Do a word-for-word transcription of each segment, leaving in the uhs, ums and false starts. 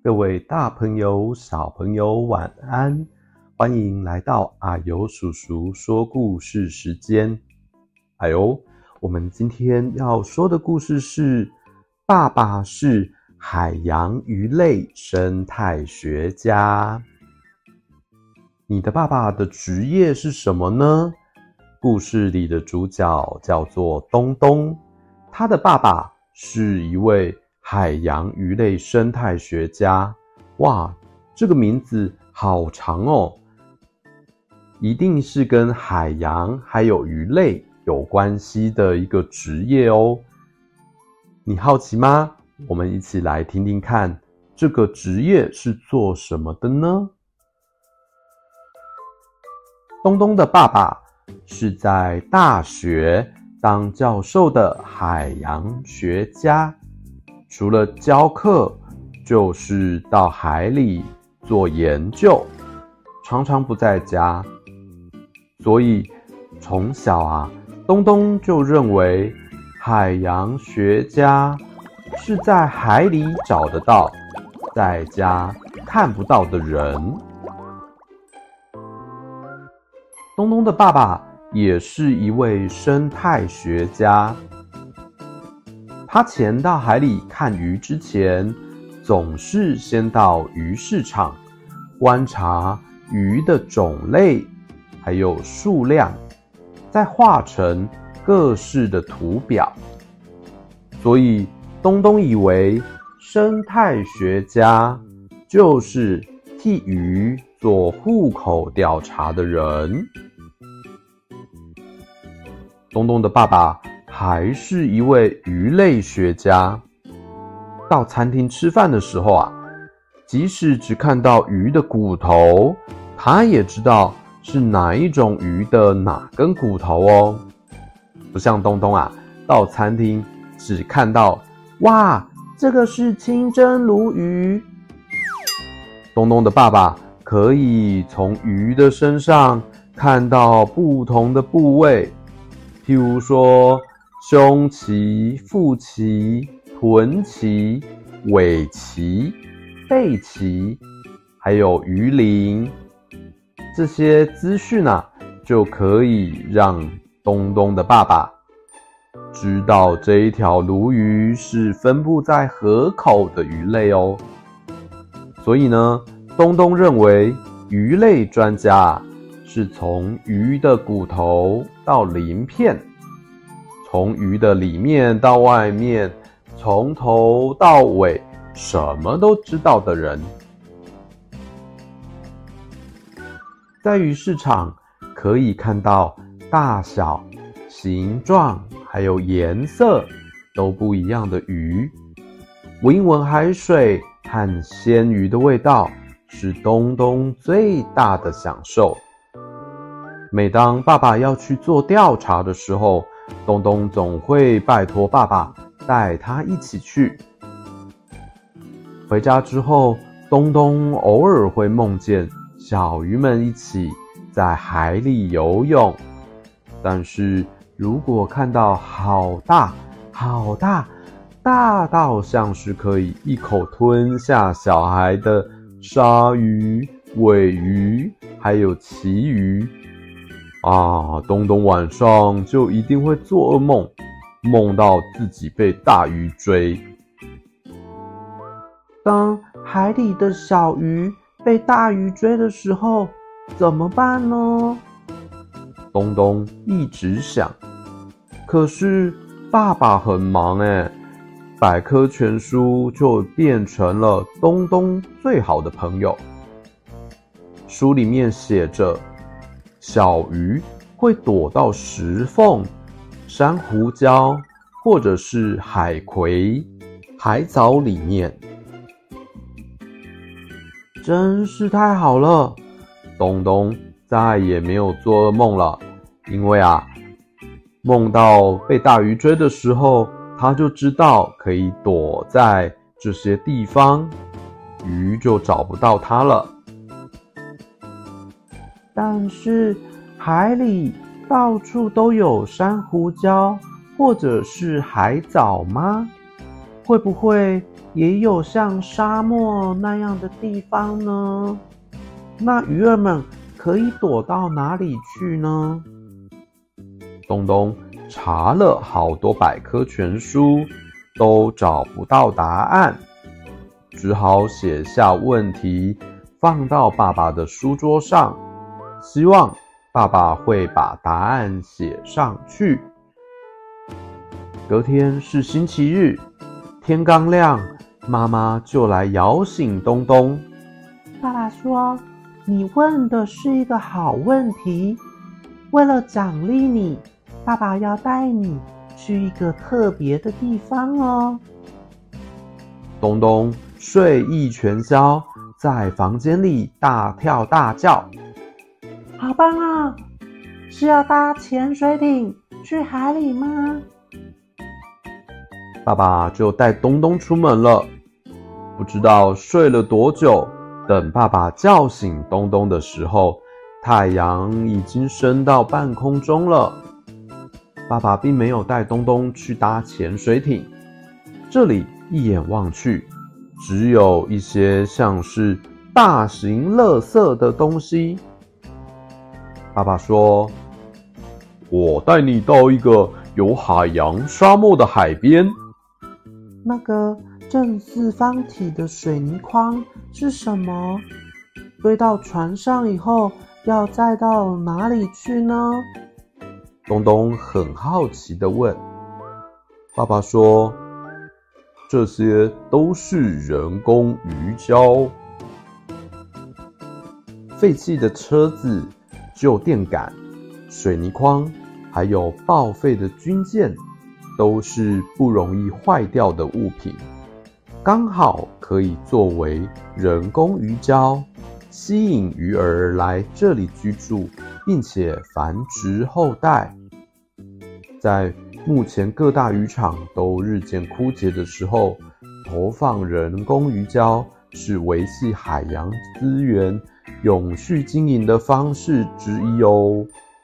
各位大朋友、小朋友晚安，欢迎来到阿尤叔叔说故事时间。哎呦，我们今天要说的故事是爸爸是海洋鱼类生态学家。你的爸爸的职业是什么呢？故事里的主角叫做东东，他的爸爸是一位海洋鱼类生态学家。哇，这个名字好长哦，一定是跟海洋还有鱼类有关系的一个职业哦。你好奇吗？我们一起来听听看，这个职业是做什么的呢？东东的爸爸是在大学当教授的海洋学家，除了教课，就是到海里做研究，常常不在家。所以从小啊，东东就认为海洋学家是在海里找得到，在家看不到的人。东东的爸爸也是一位生态学家，他潜到海里看鱼之前，总是先到鱼市场观察鱼的种类还有数量，再画成各式的图表。所以东东以为生态学家就是替鱼做户口调查的人。东东的爸爸还是一位鱼类学家，到餐厅吃饭的时候啊，即使只看到鱼的骨头，他也知道是哪一种鱼的哪根骨头哦。不像东东啊，到餐厅只看到哇，这个是清蒸鲈鱼。东东的爸爸可以从鱼的身上看到不同的部位，譬如说胸鳍、腹鳍、臀鳍、尾鳍、背鳍，还有鱼鳞。这些资讯啊，就可以让东东的爸爸知道这一条鲈鱼是分布在河口的鱼类哦。所以呢，东东认为鱼类专家是从鱼的骨头到鳞片，从鱼的里面到外面，从头到尾什么都知道的人。在鱼市场可以看到大小、形状还有颜色都不一样的鱼，闻一闻海水和鲜鱼的味道是东东最大的享受。每当爸爸要去做调查的时候，东东总会拜托爸爸带他一起去。回家之后，东东偶尔会梦见小鱼们一起在海里游泳，但是如果看到好大好大，大到像是可以一口吞下小孩的鲨鱼、尾鱼还有旗鱼啊，东东晚上就一定会做噩梦，梦到自己被大鱼追。当海里的小鱼被大鱼追的时候，怎么办呢？东东一直想，可是爸爸很忙耶，百科全书就变成了东东最好的朋友。书里面写着，小鱼会躲到石缝、珊瑚礁或者是海葵、海藻里面。真是太好了，东东再也没有做噩梦了。因为啊，梦到被大鱼追的时候，他就知道可以躲在这些地方，鱼就找不到他了。但是海里到处都有珊瑚礁或者是海藻吗？会不会也有像沙漠那样的地方呢？那鱼儿们可以躲到哪里去呢？ 东东查了好多百科全书，都找不到答案，只好写下问题，放到爸爸的书桌上，希望爸爸会把答案写上去。隔天是星期日，天刚亮，妈妈就来摇醒东东。 爸爸说，你问的是一个好问题，为了奖励你，爸爸要带你去一个特别的地方哦。 东东睡意全消，在房间里大跳大叫。 好棒啊！是要搭潜水艇去海里吗？ 爸爸就带东东出门了。不知道睡了多久，等爸爸叫醒东东的时候，太阳已经升到半空中了。爸爸并没有带东东去搭潜水艇，这里一眼望去，只有一些像是大型垃圾的东西。爸爸说，我带你到一个有海洋沙漠的海边。 那个正四方体的水泥筐是什么？堆到船上以后要载到哪里去呢？ 东东很好奇地问。爸爸说，这些都是人工鱼胶。废弃的车子、旧电杆、水泥筐，还有报废的军舰，都是不容易坏掉的物品，刚好可以作为人工鱼礁，吸引鱼儿来这里居住，并且繁殖后代。在目前各大渔场都日渐枯竭的时候，投放人工鱼礁是维系海洋资源永续经营的方式之一哦。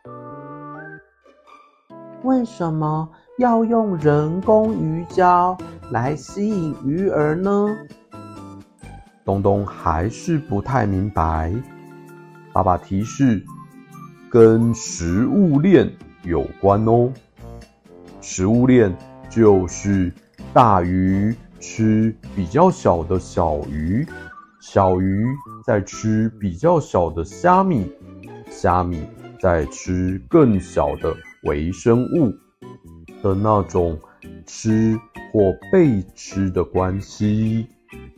为什么要用人工鱼礁来吸引鱼儿呢？ 东东还是不太明白。爸爸提示，跟食物链有关哦。食物链就是大鱼吃比较小的小鱼，小鱼再吃比较小的虾米，虾米再吃更小的微生物的那种吃或被吃的关系。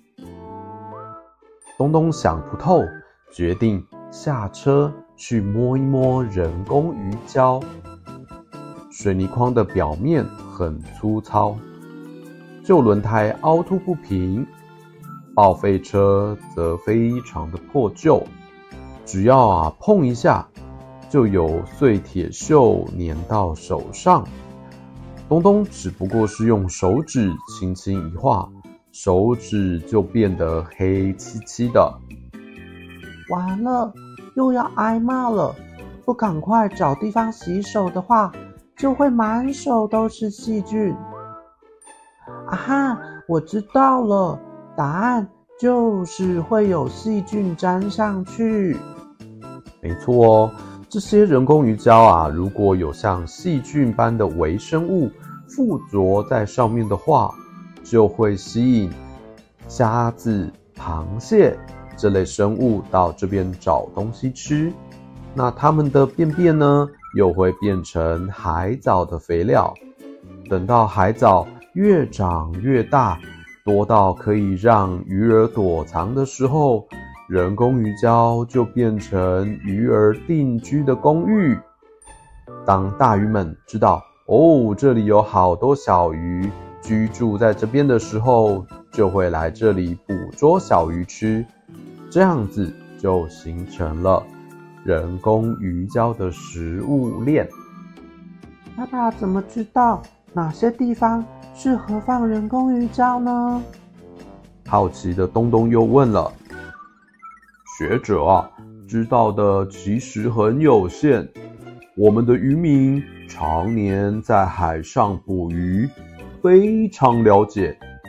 东东想不透，决定下车去摸一摸人工鱼礁。水泥筐的表面很粗糙，旧轮胎凹凸不平，报废车则非常的破旧，只要啊碰一下，就有碎铁锈粘到手上。东东只不过是用手指轻轻一划，手指就变得黑漆漆的。 完了，又要挨骂了！不赶快找地方洗手的话，就会满手都是细菌。啊哈，我知道了，答案就是会有细菌沾上去。 没错哦，这些人工鱼礁啊，如果有像细菌般的微生物附着在上面的话，就会吸引虾子、螃蟹这类生物到这边找东西吃。那它们的便便呢，又会变成海藻的肥料。等到海藻越长越大，多到可以让鱼儿躲藏的时候，人工鱼礁就变成鱼儿定居的公寓。当大鱼们知道，哦，这里有好多小鱼居住在这边的时候，就会来这里捕捉小鱼吃，这样子就形成了人工鱼礁的食物链。 爸爸怎么知道哪些地方适合放人工鱼礁呢？ 好奇的东东又问了。学者啊，知道的其实很有限。我们的渔民常年在海上捕鱼，非常了解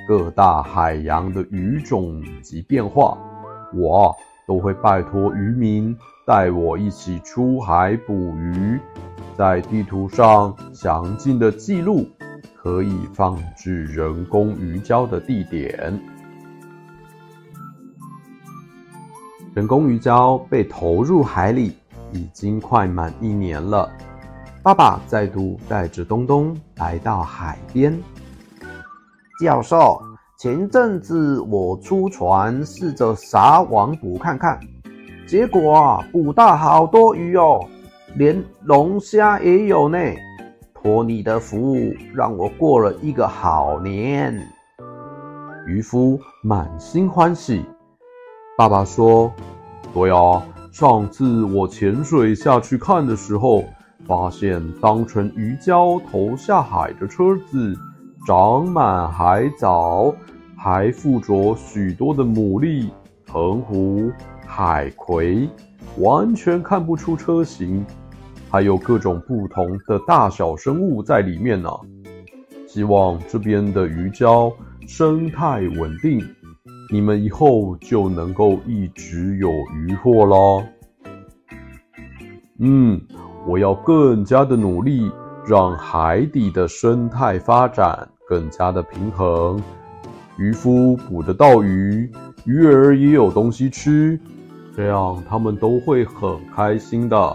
各大海洋的鱼种及变化，我都会拜托渔民带我一起出海捕鱼，在地图上详尽的记录可以放置人工鱼礁的地点。人工鱼礁被投入海里已经快满一年了。爸爸再度带着东东来到海边。 教授，前阵子我出船试着撒网捕看看，结果啊，捕到好多鱼哦，连龙虾也有呢。托你的福，让我过了一个好年。 渔夫满心欢喜。爸爸说：对啊，上次我潜水下去看的时候，发现当成鱼礁投下海的车子长满海藻，还附着许多的牡蛎、藤壶、海葵，完全看不出车型，还有各种不同的大小生物在里面呢。希望这边的鱼礁生态稳定，你们以后就能够一直有渔获咯。嗯，我要更加的努力，让海底的生态发展更加的平衡。渔夫捕得到鱼，鱼儿也有东西吃，这样他们都会很开心的。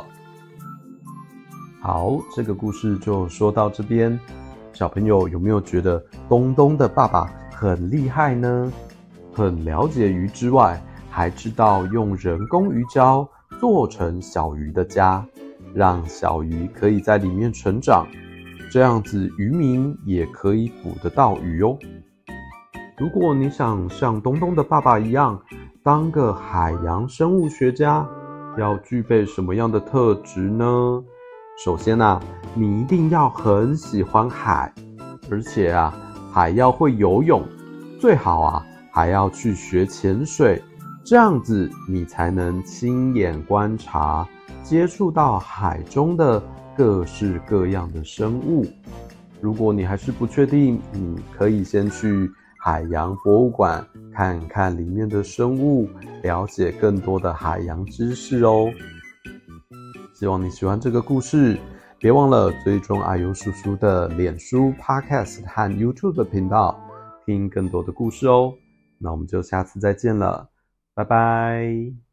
好，这个故事就说到这边。小朋友有没有觉得东东的爸爸很厉害呢？很了解鱼之外，还知道用人工鱼礁做成小鱼的家，让小鱼可以在里面成长，这样子渔民也可以捕得到鱼哦。如果你想像东东的爸爸一样当个海洋生物学家，要具备什么样的特质呢？首先啊，你一定要很喜欢海，而且啊，还要会游泳，最好啊还要去学潜水，这样子你才能亲眼观察，接触到海中的各式各样的生物。如果你还是不确定，你可以先去海洋博物馆看看里面的生物，了解更多的海洋知识哦。希望你喜欢这个故事，别忘了追踪阿尤叔叔的脸书、Podcast 和 YouTube 的频道，听更多的故事哦。那我们就下次再见了，拜拜。